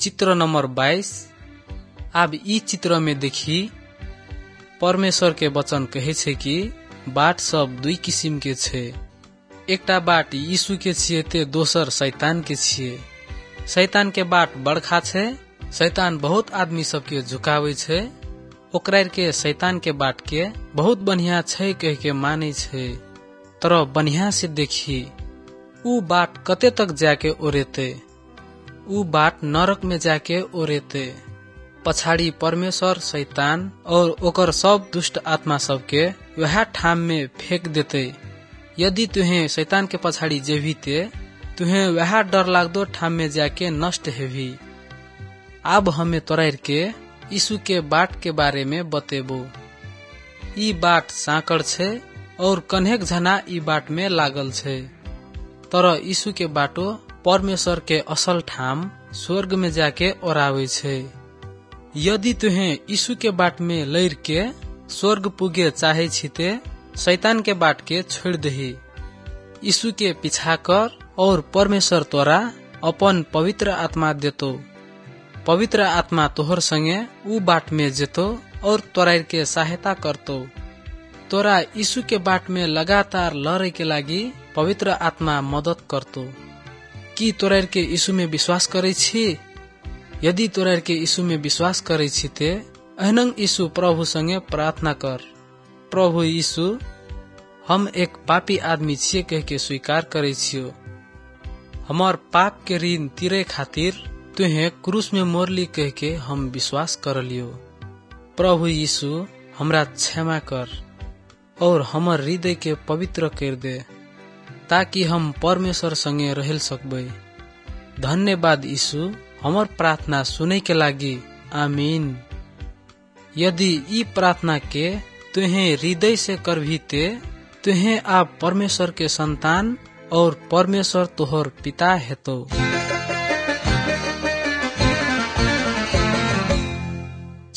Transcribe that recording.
चित्र नंबर 22। अब ई चित्र में देखी परमेश्वर के वचन कहे छे कि बाट सब दुई किसिम के छे। एकटा बाट यीशु के छिए ते दोसर शैतान के छिए। शैतान के बाट बड़खा छे। शैतान बहुत आदमी सबके झुकावे छे। ओकरा के शैतान के बाट के बहुत बढ़िया छे कह के माने छे। तर बढ़िया से देखी ऊ बाट कते तक जाके ओरेते। ऊ बाट नरक में जाके ओरेते। पछाड़ी परमेश्वर शैतान और ओकर सब दुष्ट आत्मा सबके वह ठाम में फेंक देते। यदि तुहे शैतान के पछाड़ी जेभी ते तुहे वह डर लागदो ठाम में जाके नष्ट हेभी। अब हमें तोरार के यीशु के बाट के बारे में बतेबो। ई बाट सांकड़ छे और कन्हेक जना ई बाट में लागल छे। तर यीशु के बाटो परमेश्वर के असल ठाम स्वर्ग में जाके ओरावे छे। यदि तुहे यीशु के बाट में लैर के स्वर्ग पुगे चाहे छिते शैतान के बाट के छोड़ दही। यीशु के पीछा कर और परमेश्वर तोरा अपन पवित्र आत्मा देतो। पवित्र आत्मा तोहर संगे ऊ बाट में जेतो और तोरा के सहायता करतो। तोरा यीशु के बाट में लगातार लड़े के लागी पवित्र आत्मा मदद करतो। कि तोरा के यीशु में विश्वास करे छी? यदि तोरा के यीशु में विश्वास करे छी ते अहनंग यीशु प्रभु संगे प्रार्थना कर। प्रभु यीशु, हम एक पापी आदमी छिए कह के स्वीकार करे छियो। हमार पाप के ऋण तीरे खातिर तुहे क्रूस में मोरली कह के हम विश्वास कर लियो। प्रभु यीशु, हमरा क्षमा कर और हमर हृदय के पवित्र कर दे ताकि हम परमेश्वर संगे रहल सकबे। धन्यवाद यीशु, हमर प्रार्थना सुने के लागी। आमीन। यदि ई प्रार्थना के तुहे हृदय से करभी ते तुहे आप परमेश्वर के संतान और परमेश्वर तोहर पिता हेतो।